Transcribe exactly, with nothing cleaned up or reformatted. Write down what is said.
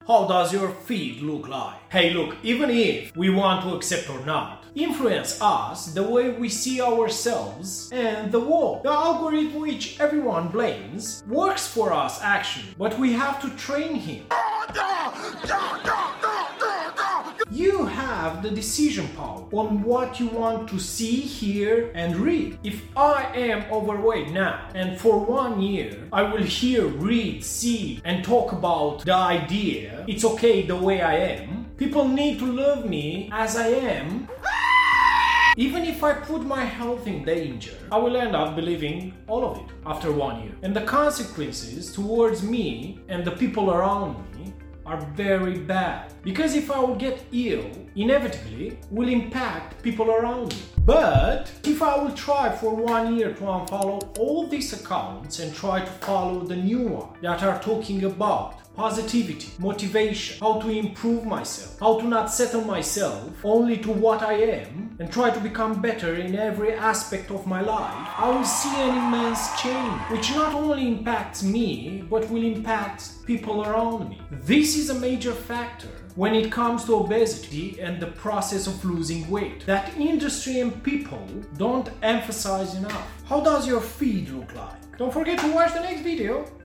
How does your feed look like? Hey, look, even if we want to accept or not, influence us the way we see ourselves and the world. The algorithm which everyone blames works for us actually, but we have to train him. You have the decision power on what you want to see, hear, and read. If I am overweight now, and for one year I will hear, read, see, and talk about the idea it's okay the way I am, people need to love me as I am. Even if I put my health in danger, I will end up believing all of it after one year. And the consequences towards me and the people around me are very bad. Because if I will get ill, inevitably will impact people around me. But if I will try for one year to unfollow all these accounts and try to follow the new one that are talking about positivity, motivation, how to improve myself, how to not settle myself only to what I am and try to become better in every aspect of my life, I will see an immense change, which not only impacts me, but will impact people around me. This is a major factor when it comes to obesity and the process of losing weight that industry and people don't emphasize enough. How does your feed look like? Don't forget to watch the next video.